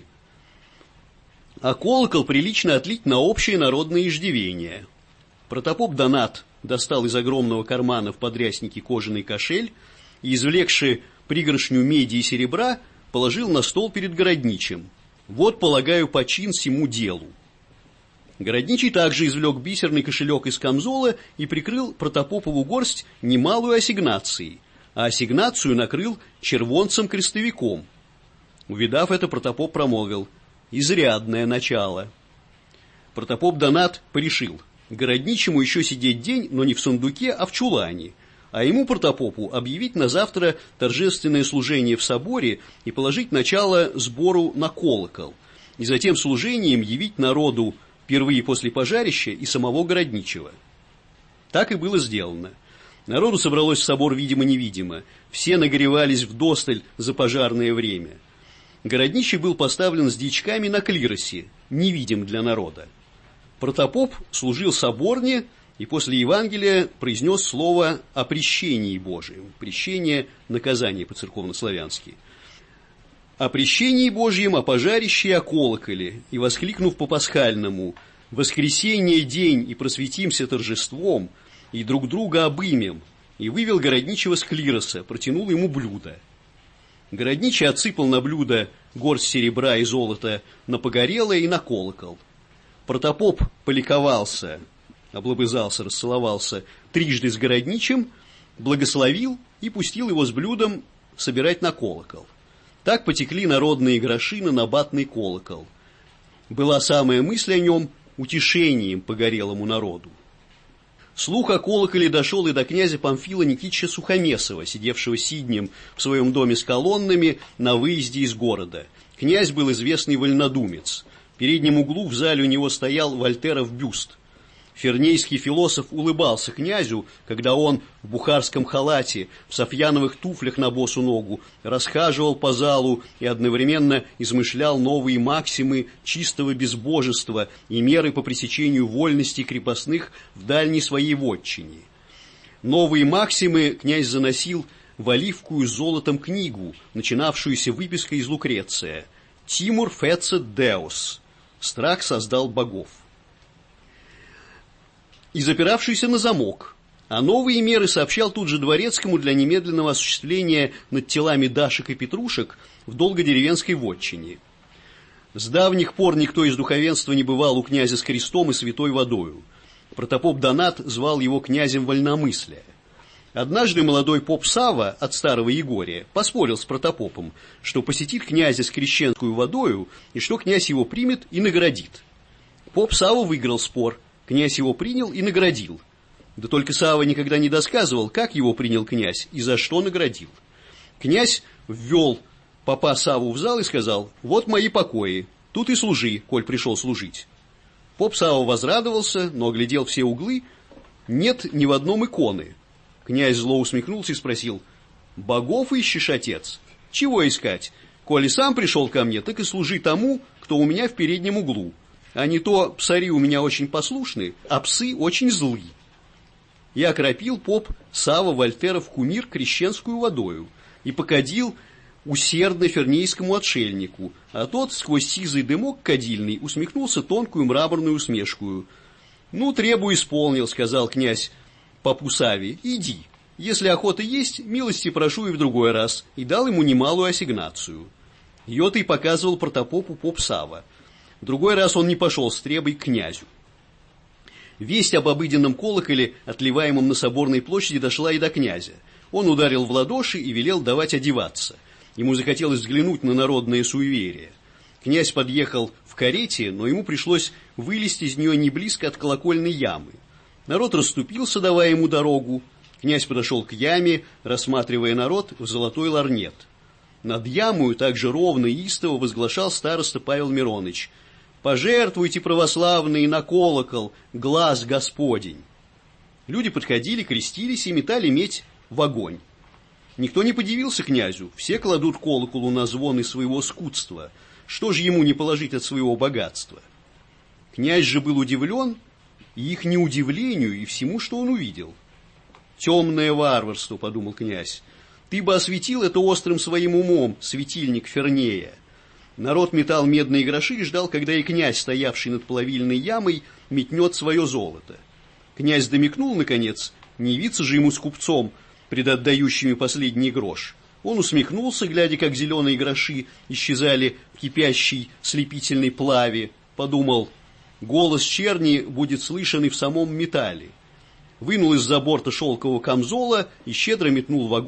«А колокол прилично отлить на общее народное иждивение». Протопоп Донат достал из огромного кармана в подряснике кожаный кошель и, извлекши пригоршню меди и серебра, положил на стол перед городничим. «Вот, полагаю, почин сему делу». Городничий также извлек бисерный кошелек из камзола и прикрыл протопопову горсть немалую ассигнацией. а ассигнацию накрыл червонцем-крестовиком. Увидав это, протопоп промолвил: «Изрядное начало». Протопоп Донат порешил: городничему еще сидеть день, но не в сундуке, а в чулане, а ему, протопопу, объявить на завтра торжественное служение в соборе и положить начало сбору на колокол, и затем служением явить народу впервые после пожарища и самого городничего. Так и было сделано. Народу собралось в собор видимо-невидимо, все нагревались вдосталь за пожарное время. Городничий был поставлен с дьячками на клиросе, невидим для народа. Протопоп служил соборне и после Евангелия произнес слово о прещении Божьем. Прещение – наказание по-церковно-славянски. О прещении Божьем, о пожарище и о колоколе, и, воскликнув по-пасхальному: «Воскресенье день, и просветимся торжеством, и друг друга обымем», и вывел городничего с клироса, протянул ему блюдо. Городничий отсыпал на блюдо горсть серебра и золота на погорелое и на колокол. Протопоп поликовался, облобызался, расцеловался трижды с городничим, благословил и пустил его с блюдом собирать на колокол. Так потекли народные гроши на набатный колокол. Была самая мысль о нем утешением погорелому народу. Слух о колоколе дошел и до князя Памфила Никитича Сухомесова, сидевшего сиднем в своем доме с колоннами на выезде из города. Князь был известный вольнодумец. В переднем углу в зале у него стоял Вольтеров бюст. Фернейский философ улыбался князю, когда он в бухарском халате, в софьяновых туфлях на босу ногу, расхаживал по залу и одновременно измышлял новые максимы чистого безбожества и меры по пресечению вольности крепостных в дальней своей вотчине. Новые максимы князь заносил в оливкую с золотом книгу, начинавшуюся выпиской из Лукреция: «Тимур фецет деус» – «Страх создал богов», и запиравшийся на замок, а новые меры сообщал тут же дворецкому для немедленного осуществления над телами Дашек и Петрушек в долгодеревенской вотчине. С давних пор никто из духовенства не бывал у князя с крестом и святой водою. Протопоп Донат звал его князем вольномыслия. Однажды молодой поп Сава от старого Егория поспорил с протопопом, что посетит князя с крещенскую водою и что князь его примет и наградит. Поп Сава выиграл спор. Князь его принял и наградил. Да только Сава никогда не досказывал, как его принял князь и за что наградил. Князь ввел попа Саву в зал и сказал: «Вот мои покои, тут и служи, коль пришел служить». Поп Сава возрадовался, но оглядел все углы, нет ни в одном иконы. Князь зло усмехнулся и спросил: «Богов ищешь, отец? Чего искать? Коли сам пришел ко мне, так и служи тому, кто у меня в переднем углу. А не то псари у меня очень послушны, а псы очень злы». И окропил поп Сава Вольтеров кумир крещенскую водою и покадил усердно фернейскому отшельнику, а тот сквозь сизый дымок кадильный усмехнулся тонкую мраморную усмешкую. «Ну, требу исполнил», — сказал князь попу Саве, — «иди. Если охота есть, милости прошу и в другой раз», и дал ему немалую ассигнацию. Ее-то и показывал протопопу поп Сава. В другой раз он не пошел с требой к князю. Весть об обыденном колоколе, отливаемом на Соборной площади, дошла и до князя. Он ударил в ладоши и велел давать одеваться. Ему захотелось взглянуть на народное суеверие. Князь подъехал в карете, но ему пришлось вылезть из нее не близко от колокольной ямы. Народ расступился, давая ему дорогу. Князь подошел к яме, рассматривая народ в золотой лорнет. Над ямою также ровно и истово возглашал староста Павел Мироныч: «Пожертвуйте, православные, на колокол, глаз Господень». Люди подходили, крестились и метали медь в огонь. Никто не подивился князю, все кладут колоколу на звон из своего скудства. Что же ему не положить от своего богатства? Князь же был удивлен и их неудивлению, и всему, что он увидел. «Темное варварство», — подумал князь. «Ты бы осветил это острым своим умом, светильник Фернея». Народ метал медные гроши и ждал, когда и князь, стоявший над плавильной ямой, метнет свое золото. Князь домикнул, наконец, не явиться же ему с купцом, предотдающими последний грош. Он усмехнулся, глядя, как зеленые гроши исчезали в кипящей слепительной плаве. Подумал: голос черни будет слышен и в самом металле. Вынул из-за борта шелкового камзола и щедро метнул в огонь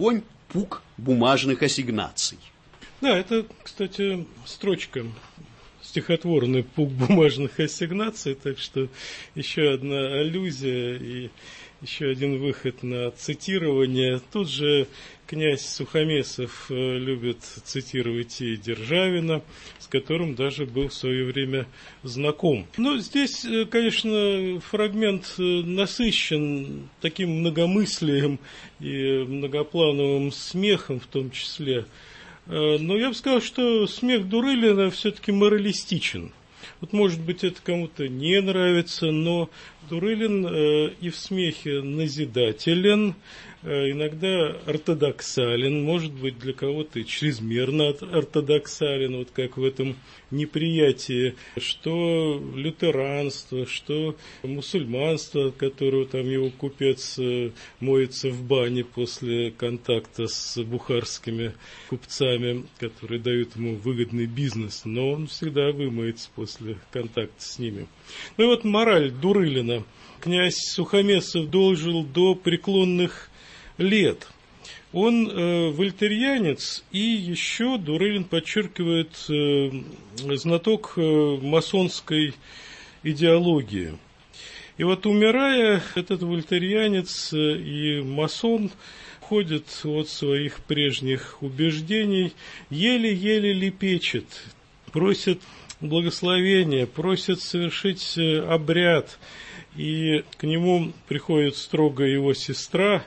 пук бумажных ассигнаций. Да, это, кстати, строчка стихотворный «Пук бумажных ассигнаций», так что еще одна аллюзия и еще один выход на цитирование. Тут же князь Сухомесов любит цитировать и Державина, с которым даже был в свое время знаком. Но здесь, конечно, фрагмент насыщен таким многомыслием и многоплановым смехом в том числе. Но я бы сказал, что смех Дурылина все-таки моралистичен. Вот, может быть, это кому-то не нравится, но Дурылин и в смехе назидателен, иногда ортодоксален, может быть, для кого-то и чрезмерно ортодоксален, вот как в этом неприятии, что лютеранство, что мусульманство, от которого там его купец моется в бане после контакта с бухарскими купцами, которые дают ему выгодный бизнес, но он всегда вымоется после контакта с ними. Ну и вот мораль Дурылина. Князь Сухомесов дожил до преклонных лет. Он вольтерианец, и еще Дурылин подчеркивает знаток масонской идеологии. И вот умирая, этот вольтерианец и масон ходит от своих прежних убеждений, еле-еле лепечет, просит благословения, просит совершить обряд, и к нему приходит строго его сестра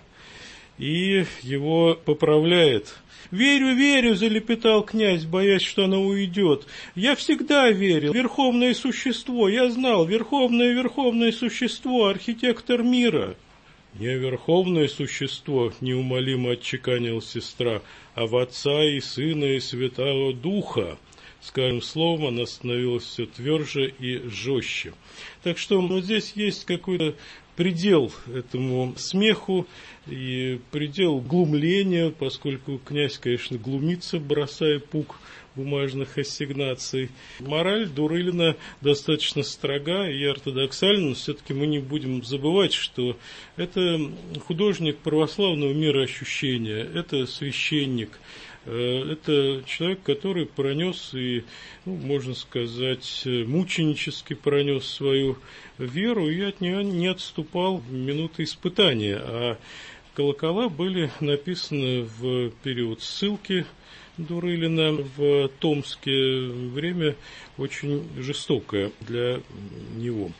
и его поправляет. «Верю, верю», — залепетал князь, боясь, что она уйдет. «Я всегда верил. Верховное существо, я знал, верховное существо, архитектор мира». «Не верховное существо», — неумолимо отчеканила сестра, «а в Отца и Сына и Святого Духа». С каждым словом она становилась все тверже и жестче. Так что вот здесь есть какой-то предел этому смеху и предел глумления, поскольку князь, конечно, глумится, бросая пук бумажных ассигнаций. Мораль Дурылина достаточно строга и ортодоксальна, но все-таки мы не будем забывать, что это художник православного мироощущения, это священник. Это человек, который пронес и, можно сказать, мученически пронес свою веру и от нее не отступал в минуты испытания. А колокола были написаны в период ссылки Дурылина в Томске, время очень жестокое для него.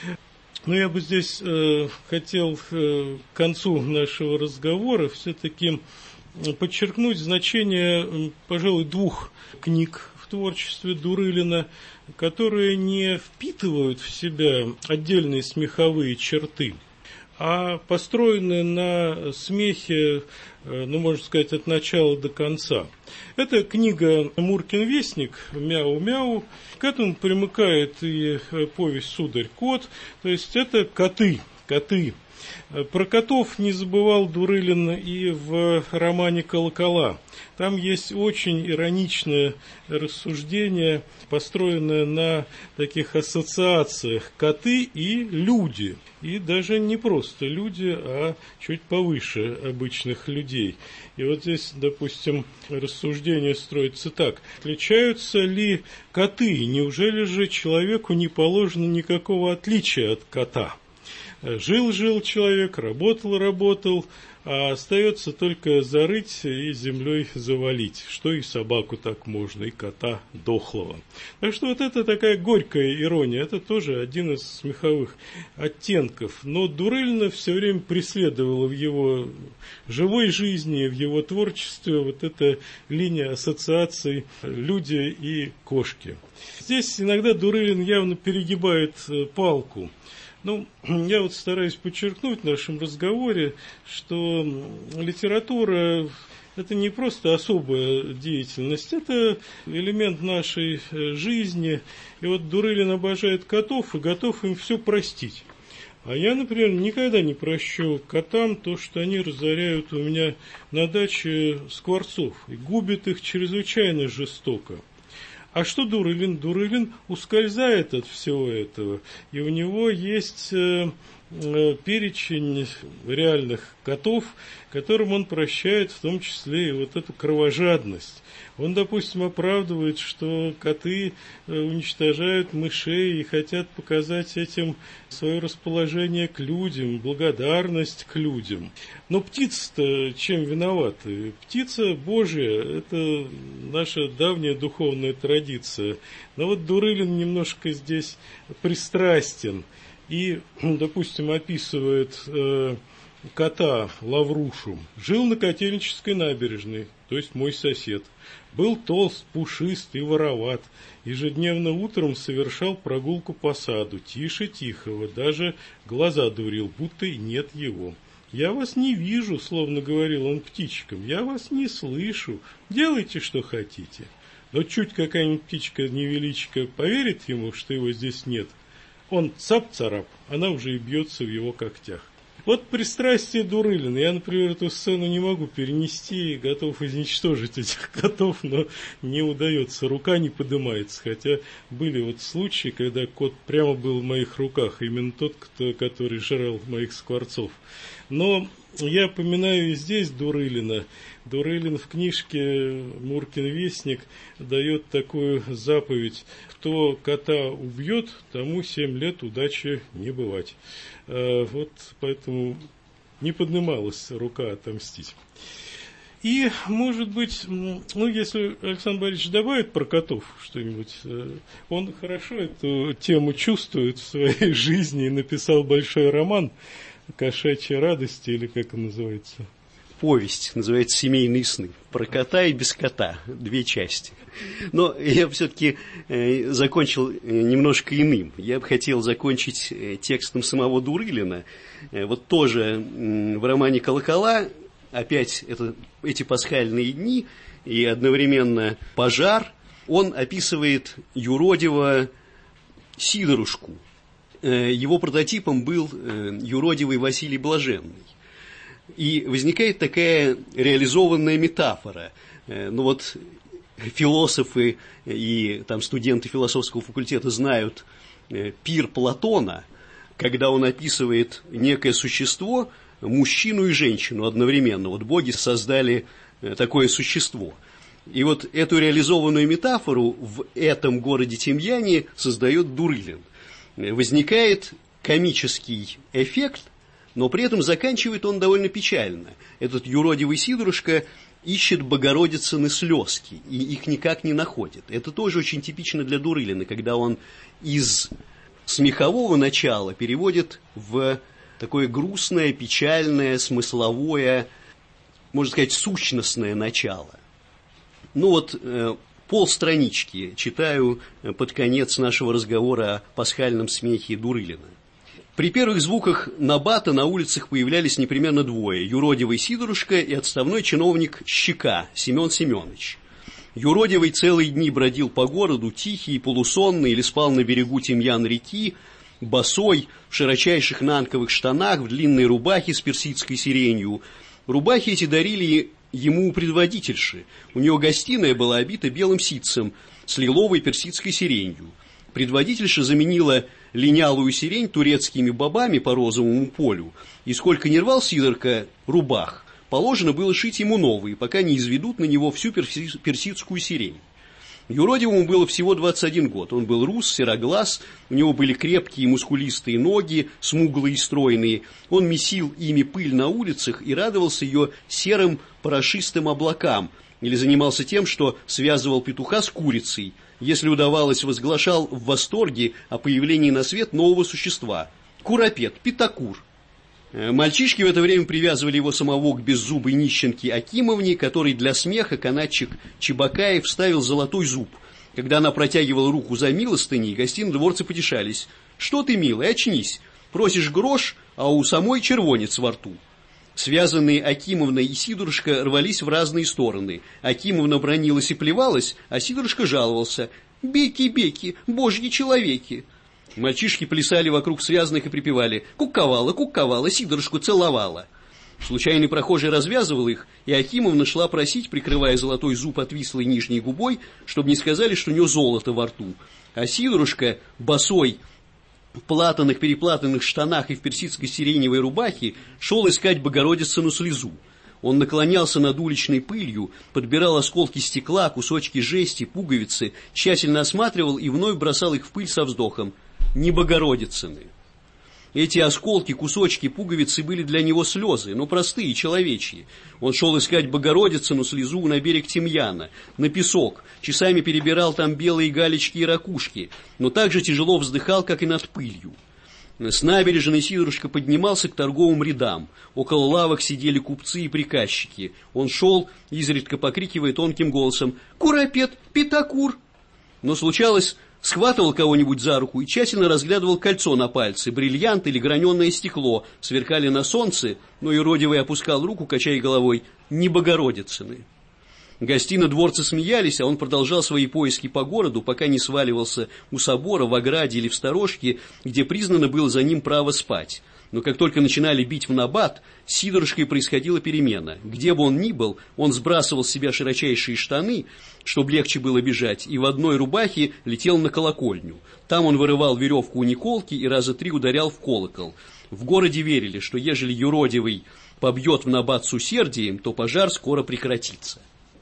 Но я бы здесь хотел к концу нашего разговора все-таки подчеркнуть значение, пожалуй, двух книг в творчестве Дурылина, которые не впитывают в себя отдельные смеховые черты, а построены на смехе, можно сказать, от начала до конца. Это книга «Муркин вестник», «Мяу-мяу». К этому примыкает и повесть «Сударь-кот», то есть это коты. Про котов не забывал Дурылин и в романе «Колокола». Там есть очень ироничное рассуждение, построенное на таких ассоциациях коты и люди. И даже не просто люди, а чуть повыше обычных людей. И вот здесь, допустим, рассуждение строится так. Отличаются ли коты? Неужели же человеку не положено никакого отличия от кота? Жил человек, работал, а остается только зарыть и землей завалить, что и собаку так можно, и кота дохлого. Так что вот это такая горькая ирония, это тоже один из смеховых оттенков. Но Дурылина все время преследовала в его живой жизни, в его творчестве вот эта линия ассоциаций люди и кошки. Здесь иногда Дурылин явно перегибает палку. Я вот стараюсь подчеркнуть в нашем разговоре, что литература – это не просто особая деятельность, это элемент нашей жизни. И вот Дурылин обожает котов и готов им все простить. А я, например, никогда не прощу котам то, что они разоряют у меня на даче скворцов и губят их чрезвычайно жестоко. А что Дурылин? Дурылин ускользает от всего этого. И у него есть перечень реальных котов, которым он прощает в том числе и вот эту кровожадность. Он, допустим, оправдывает, что коты уничтожают мышей и хотят показать этим свое расположение к людям, благодарность к людям. Но птицы-то чем виноваты? Птица Божья – это наша давняя духовная традиция. Но вот Дурылин немножко здесь пристрастен и, допустим, описывает кота Лаврушу. Жил на Котельнической набережной, то есть мой сосед. Был толст, пушист и вороват. Ежедневно утром совершал прогулку по саду, тише тихого, даже глаза дурил, будто и нет его. «Я вас не вижу», словно говорил он птичкам, «я вас не слышу, делайте, что хотите». Но чуть какая-нибудь птичка невеличко поверит ему, что его здесь нет, он цап-царап, она уже и бьется в его когтях. Вот пристрастие Дурылина. Я, например, эту сцену не могу перенести и готов изничтожить этих котов, но не удается, рука не поднимается. Хотя были вот случаи, когда кот прямо был в моих руках, именно тот, который жрал моих скворцов. Но я поминаю и здесь Дурылина. Дурылин в книжке «Муркин вестник» дает такую заповедь: кто кота убьет, тому 7 лет удачи не бывать. Вот поэтому не поднималась рука отомстить. И, может быть, если Александр Борисович добавит про котов что-нибудь, он хорошо эту тему чувствует в своей жизни и написал большой роман «Кошачьи радости», или как он называется? Повесть, называется «Семейные сны». Про кота и без кота. 2 части. Но я все-таки закончил немножко иным. Я бы хотел закончить текстом самого Дурылина. Вот тоже в романе «Колокола» опять эти пасхальные дни и одновременно пожар. Он описывает юродивого Сидорушку. Его прототипом был юродивый Василий Блаженный. И возникает такая реализованная метафора. Ну вот философы и там студенты философского факультета знают пир Платона, когда он описывает некое существо, мужчину и женщину одновременно. Вот боги создали такое существо. И вот эту реализованную метафору в этом городе Тимьяне создает Дурылин. Возникает комический эффект, но при этом заканчивает он довольно печально. Этот юродивый Сидорушка ищет Богородицыны слезки, и их никак не находит. Это тоже очень типично для Дурылина, когда он из смехового начала переводит в такое грустное, печальное, смысловое, можно сказать, сущностное начало. Ну вот, полстранички читаю под конец нашего разговора о пасхальном смехе Дурылина. При первых звуках набата на улицах появлялись непременно 2: юродивый Сидорушка и отставной чиновник Щека Семен Семенович. Юродивый целые дни бродил по городу, тихий, полусонный, или спал на берегу Тимьян-реки, босой, в широчайших нанковых штанах, в длинной рубахе с персидской сиренью. Рубахи эти дарили ему предводительши. У него гостиная была обита белым ситцем с лиловой персидской сиренью. Предводительша заменила линялую сирень турецкими бобами по розовому полю, и сколько не рвал Сидорка рубах, положено было шить ему новые, пока не изведут на него всю персидскую сирень. Юродивому было всего 21 год, он был рус, сероглаз, у него были крепкие мускулистые ноги, смуглые и стройные, он месил ими пыль на улицах и радовался ее серым порошистым облакам, или занимался тем, что связывал петуха с курицей. Если удавалось, возглашал в восторге о появлении на свет нового существа – куропет, пятакур. Мальчишки в это время привязывали его самого к беззубой нищенке Акимовне, которой для смеха канатчик Чебакаев вставил золотой зуб. Когда она протягивала руку за милостыней, гостинодворцы потешались. «Что ты, милый, очнись, просишь грош, а у самой червонец во рту». Связанные Акимовна и Сидорушка рвались в разные стороны. Акимовна бранилась и плевалась, а Сидорушка жаловался: «Беки, беки, божьи человеки». Мальчишки плясали вокруг связанных и припевали: «Куковала, куковала, Сидорушку целовала». Случайный прохожий развязывал их, и Акимовна шла просить, прикрывая золотой зуб отвислой нижней губой, чтобы не сказали, что у нее золото во рту. А Сидорушка, босой, в платаных, переплатанных штанах и в персидской сиреневой рубахе шел искать Богородицыну слезу. Он наклонялся над уличной пылью, подбирал осколки стекла, кусочки жести, пуговицы, тщательно осматривал и вновь бросал их в пыль со вздохом: «Не Богородицыны». Эти осколки, кусочки, пуговицы были для него слезы, но простые, человечьи. Он шел искать Богородицыну слезу на берег Тимьяна, на песок, часами перебирал там белые галечки и ракушки, но так же тяжело вздыхал, как и над пылью. С набережной Сидорушка поднимался к торговым рядам. Около лавок сидели купцы и приказчики. Он шел, изредка покрикивая тонким голосом: «Куропет, пятакур!» Но случалось, схватывал кого-нибудь за руку и тщательно разглядывал кольцо на пальце, бриллиант или граненое стекло, сверкали на солнце, но юродивый опускал руку, качая головой: «Не Богородицыны». Гостинодворцы смеялись, а он продолжал свои поиски по городу, пока не сваливался у собора, в ограде или в сторожке, где признано было за ним право спать. Но как только начинали бить в набат, с Сидорушкой происходила перемена. Где бы он ни был, он сбрасывал с себя широчайшие штаны, чтобы легче было бежать, и в одной рубахе летел на колокольню. Там он вырывал веревку у Николки и раза 3 ударял в колокол. В городе верили, что ежели юродивый побьет в набат с усердием, то пожар скоро прекратится.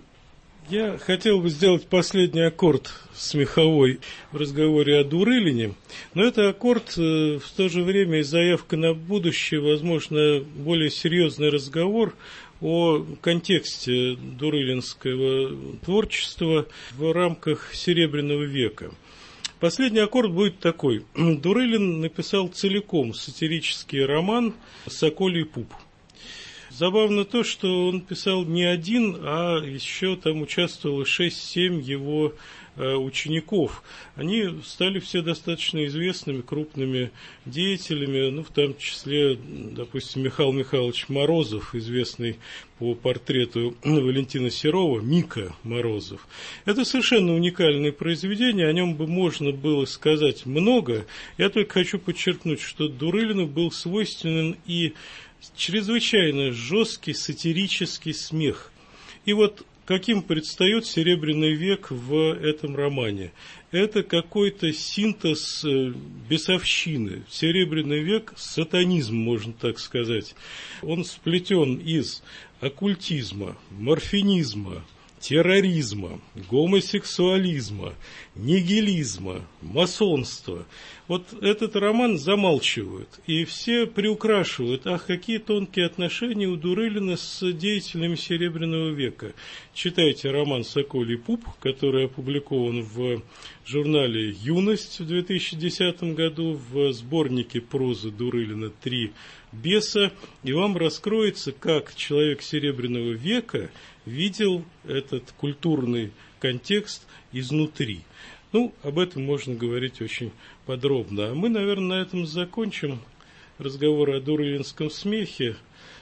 Я хотел бы сделать последний аккорд смеховой в разговоре о Дурылине, но это аккорд в то же время и заявка на будущее, возможно, более серьезный разговор о контексте дурылинского творчества в рамках Серебряного века. Последний аккорд будет такой. Дурылин написал целиком сатирический роман «Соколий пуп». Забавно то, что он писал не один, а еще там участвовало 6-7 его учеников. Они стали все достаточно известными, крупными деятелями, в том числе, допустим, Михаил Михайлович Морозов, известный по портрету Валентина Серова, Мика Морозов. Это совершенно уникальное произведение, о нем бы можно было сказать много. Я только хочу подчеркнуть, что Дурылину был свойственен и чрезвычайно жесткий сатирический смех. И вот каким предстает Серебряный век в этом романе? Это какой-то синтез бесовщины. Серебряный век – сатанизм, можно так сказать. Он сплетен из оккультизма, морфинизма, терроризма, гомосексуализма, нигилизма, масонства. Вот этот роман замалчивают, и все приукрашивают: ах, какие тонкие отношения у Дурылина с деятелями Серебряного века. Читайте роман «Соколий пуп», который опубликован в журнале «Юность» в 2010 году, в сборнике прозы Дурылина «Три беса», и вам раскроется, как человек Серебряного века видел этот культурный контекст изнутри. Об этом можно говорить очень подробно. А мы, наверное, на этом закончим разговор о дурылинском смехе.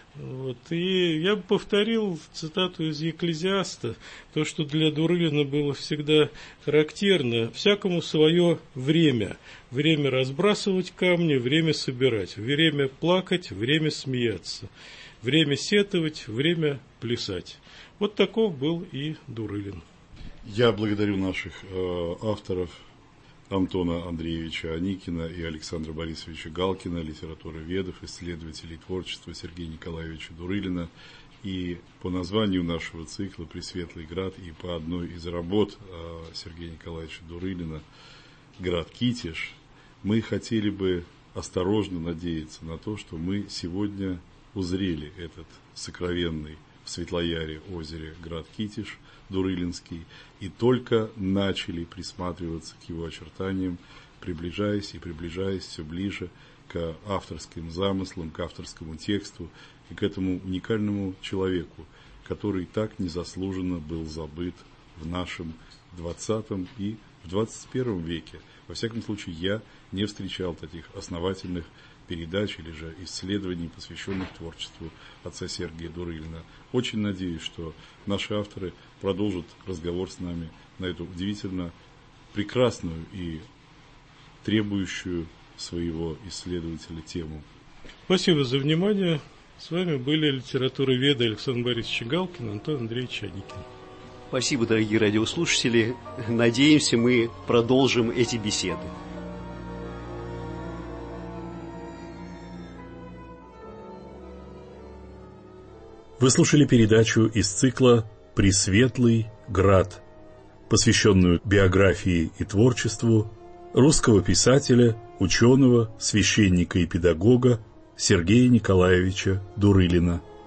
И я бы повторил цитату из Екклезиаста: то, что для Дурылина было всегда характерно: всякому свое время. Время разбрасывать камни, время собирать. Время плакать, время смеяться. Время сетовать, время плясать. Вот таков был и Дурылин. Я благодарю наших авторов Антона Андреевича Аникина и Александра Борисовича Галкина, литературоведов, исследователей творчества Сергея Николаевича Дурылина. И по названию нашего цикла «Пресветлый град» и по одной из работ Сергея Николаевича Дурылина «Град Китеж» мы хотели бы осторожно надеяться на то, что мы сегодня узрели этот сокровенный в Светлояре озере град Китеж Дурылинский и только начали присматриваться к его очертаниям, приближаясь все ближе к авторским замыслам, к авторскому тексту и к этому уникальному человеку, который так незаслуженно был забыт в нашем 20 и в 21 веке. Во всяком случае, я не встречал таких основательных передач или же исследований, посвященных творчеству отца Сергия Дурылина. Очень надеюсь, что наши авторы продолжат разговор с нами на эту удивительно прекрасную и требующую своего исследователя тему. Спасибо за внимание. С вами были литературоведы Александр Борисович Галкин и Антон Андреевич Аникин. Спасибо, дорогие радиослушатели. Надеемся, мы продолжим эти беседы. Вы слушали передачу из цикла «Пресветлый Град», посвященную биографии и творчеству русского писателя, ученого, священника и педагога Сергея Николаевича Дурылина.